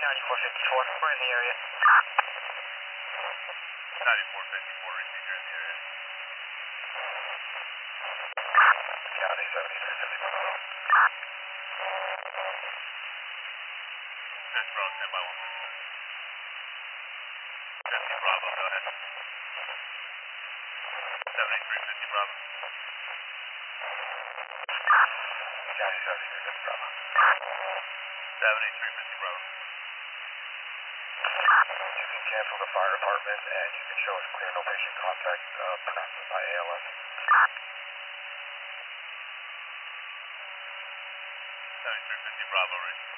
9454, we're in the area. 9454, repeat, you're in the area. County 7350 Bravo. That's Bravo, 10 by 1%. 50 Bravo, go ahead. 7350 Bravo. County 7350 Bravo. 7350 Bravo. You can cancel the fire department and you can show us clear no patient contact pronouncement by ALS. 7350 Bravo, reach.